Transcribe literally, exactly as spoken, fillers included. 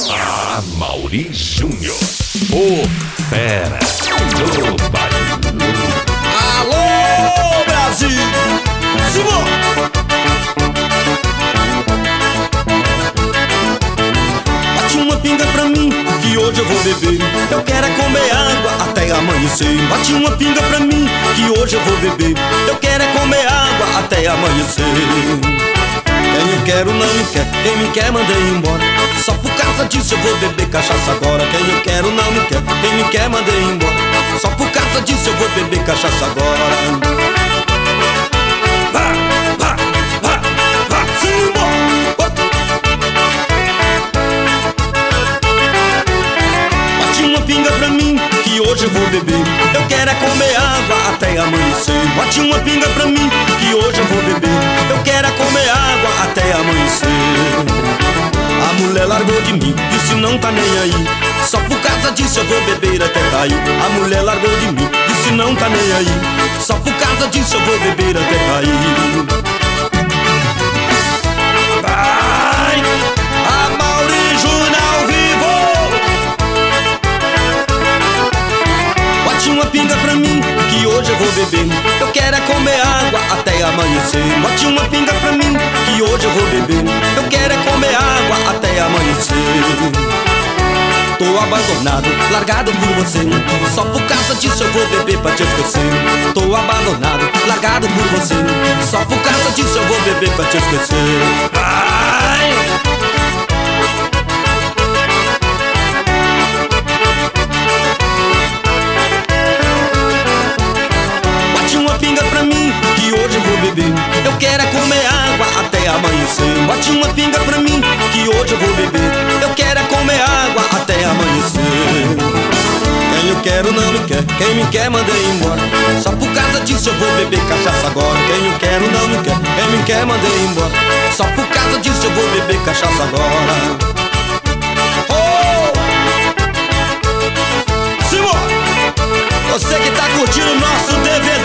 Amaury Júnior, o fera do baile. Alô, Brasil! Simbora! Bate uma pinga pra mim, que hoje eu vou beber. Eu quero é comer água até amanhecer. Bate uma pinga pra mim, que hoje eu vou beber. Eu quero é comer água até amanhecer. Quem eu quero não me quer, quem me quer mandei embora. Só por causa disso eu vou beber cachaça agora. Quem eu quero não me quer, quem me quer mandei embora. Só por causa disso eu vou beber cachaça agora. Vá, vá, vá, vá, simbora! Bate uma pinga pra mim, que hoje eu vou beber. Eu quero é comer água até amanhecer. Bate uma pinga pra mim, que hoje eu vou beber. Eu quero é comer água até amanhecer. A mulher largou de mim, disse não tá nem aí. Só por causa disso eu vou beber até cair. A mulher largou de mim, disse não tá nem aí. Só por causa disso eu vou beber até cair. Vai, Amaury Júnior ao vivo. Bate uma pinga pra mim, que hoje eu vou beber. Eu quero é comer água até amanhecer. Bate uma pinga pra mim, que hoje eu vou beber. Eu quero é comer água até amanhecer. Tô abandonado, largado por você. Só por causa disso eu vou beber pra te esquecer. Tô abandonado, largado por você. Só por causa disso eu vou beber pra te esquecer. Ai! Bate uma pinga pra mim, que hoje eu vou beber. Eu quero é comer água até amanhecer. Bate uma pinga pra mim, que hoje eu vou beber. Eu quero é comer água até amanhecer. Quem eu quero não me quer, quem me quer mandei embora. Só por causa disso eu vou beber cachaça agora. Quem eu quero não me quer, quem me quer mandei embora. Só por causa disso eu vou beber cachaça agora. Oh! Simbora! Você que tá curtindo o nosso D V D